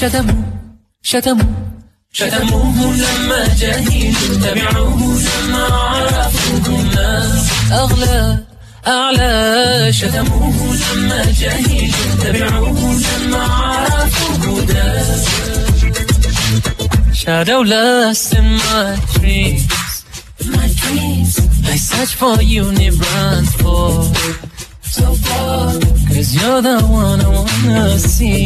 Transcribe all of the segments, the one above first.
شتموه لما جهلوا تبعوه لما عرفوه الناس أعلى شتموه لما جهلوا تبعوه لما عرفوه الناس. Shadowless in my dreams, I search for you, never run for so far, 'cause you're the one I wanna see.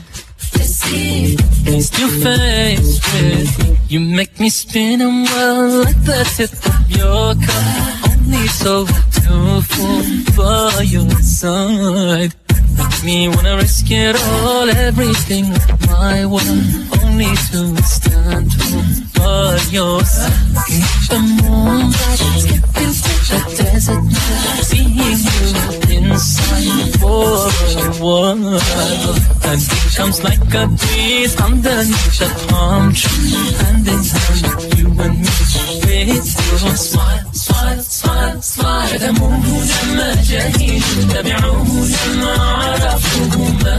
Face to face with you, make me spin and well like the tip of your cup. Only so to fall by your side. Make me wanna risk it all, everything of my world, only to stand by your side. The moonlight, the desert, seeing you inside for a while. And it comes like a breeze underneath the palm tree, hand in hand, you and me, with your smile, smile, smile, smile. شتموه لما جهلوا تبعوه لما عرفوه ما.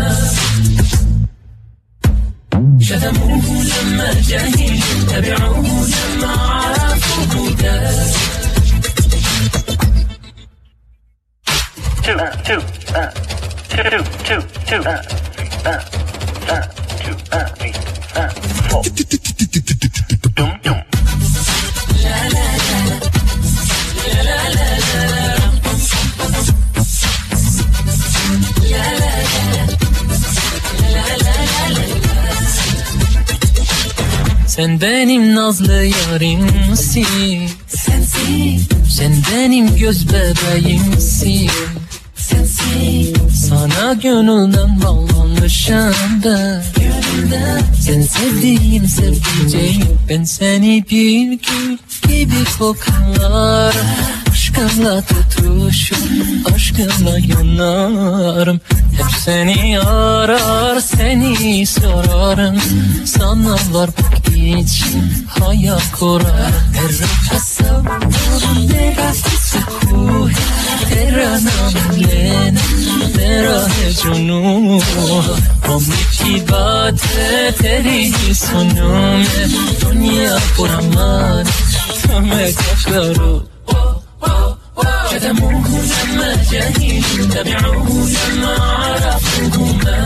شتموه لما جهلوا تبعوه لما عرفوه ده. Sen benim nazlı yarimsin, sensin. Sen benim göz bebeğimsin, sensin. Sana gönülden bağlanmışım ben, gönülden. Sen sevdiğim sevdiceğim, ben seni bir gül gibi koklar. Aşkınla tutuşur, aşkınla yanarım. Hep seni arar, seni sorarım. Sana varmak için hayal kurar. Terra sabun, terra suku, terra namlen, terra hecunu. Omiki bate, teri sunume, dunya puraman, tome kakaru. شتموه لما جهلوا تبعوه لما عرفوه ما.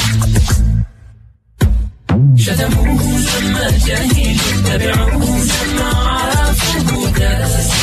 شتموه لما جهلوا تبعوه لما عرفوه ده.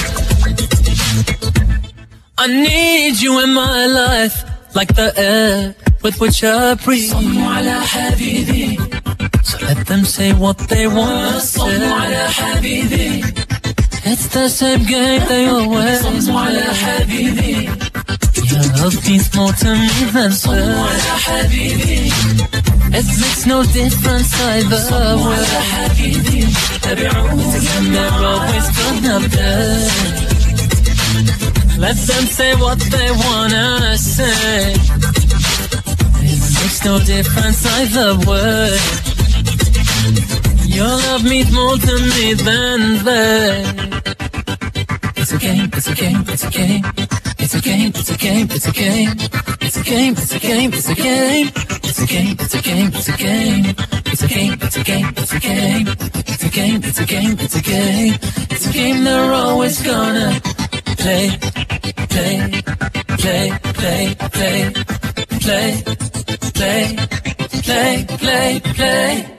I need you in my life like the air with which I breathe. صلوا على حبيبي. So let them say what they want to say. صلوا على حبيبي. It's the same game they always. صلوا على حبيبي. Your love means more to me than صلوا على حبيبي. It makes no difference either way. صلوا على حبيبي. تبعوه and they're always gonna be. Let them say what they wanna say. It makes no difference either way. Your love means more to me than they. It's a game, it's a game, it's a game. It's a game, it's a game, it's a game. It's a game, it's a game, it's a game. It's a game, it's a game, it's a game. It's a game, it's a game, it's a game. It's a game, it's a game, it's a game. It's a game they're always gonna play, play, play, play, play, play, play, play, play, play.